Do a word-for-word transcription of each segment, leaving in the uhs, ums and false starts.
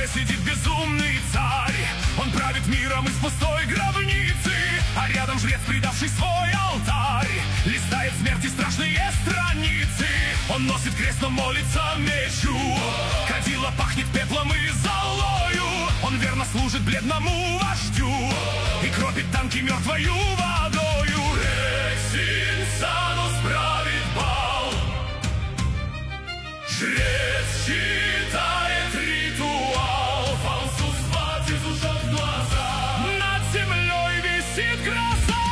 сидит безумный царь. Он правит миром из пустой гробницы, а рядом жрец, предавший свой алтарь, листает смерти страшные страницы. Он носит крест, но молится мечу. Кадила пахнет пеплом и золою. Он верно служит бледному вождю и кропит танки мертвою водою. Рексинсанус правит бал. Жрец читает ритуал. Фаустус Ватис ужет глаза. Над землей висит гроза.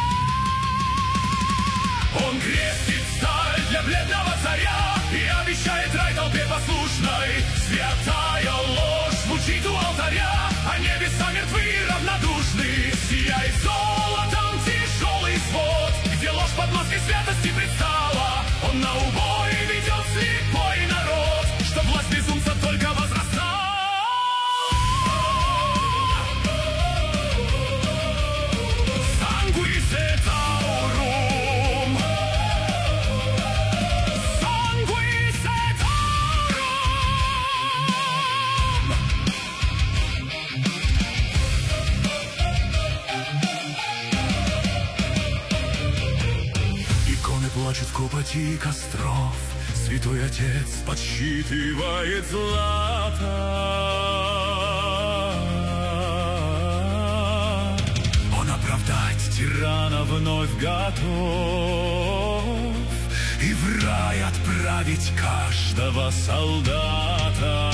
Он крестит сталь для бледного царя и обещает рай толпе послушной. Святая ложь звучит у алтаря, а небеса мертвы и равнодушны. Сияет золотом тяжелый свод, где ложь под маской святости предстала. Он на убой ведет слепой народ, что власть безумца только возрастала. Sanguis aurum. Sanguis aurum. Иконы плачут в копоти костров. Святой Отец подсчитывает злато. Он оправдать тирана вновь готов и в рай отправить каждого солдата.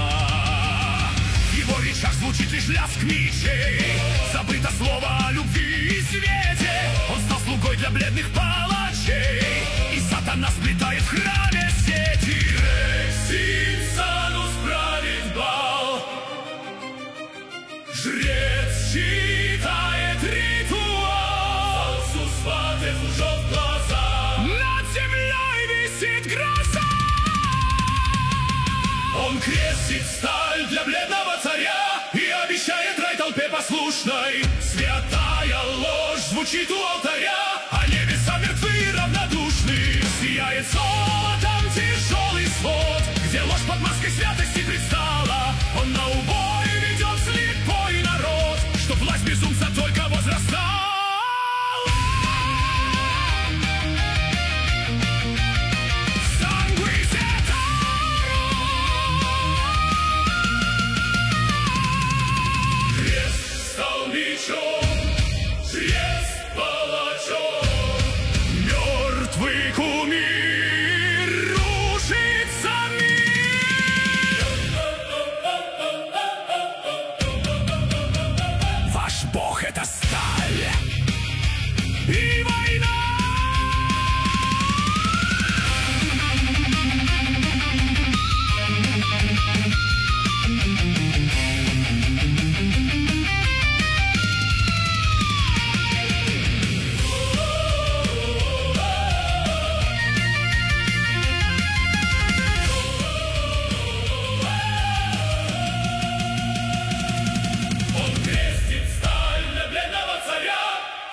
В его речах звучит лишь лязг мечей, забыто слово о любви и свете. Он стал слугой для бледных палачей, и сатана сплетает в храме сети. Рексинсанус правит бал. Жрец читает ритуал. Фаустус Ватис ужет глаза. Над землей висит гроза. Он крестит сталь для бледного царя и обещает рай толпе послушной. Святая ложь звучит у алтаря, а небеса мертвы и равнодушны. Сияет золотом тяжелый свод, где ложь под маской святости предстала. Он на убой ведет слепой народ, что власть безумца только возрастала. Sanguis et aurum. Крест стал мечом, жрец палачом. Мертвый кумир рушится мир. Ваш бог — это сталь и война. Он крестит сталь для бледного царя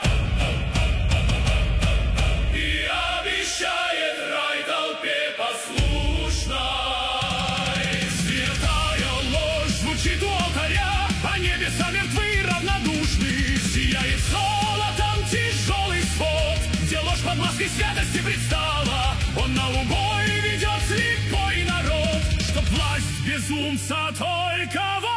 и обещает рай толпе послушной. Святая ложь звучит у алтаря, а небеса мертвы и равнодушны. Сияет золотом тяжелый свод, где ложь под маской святости предстала. Он на убой ведет слепой народ, чтоб власть безумца только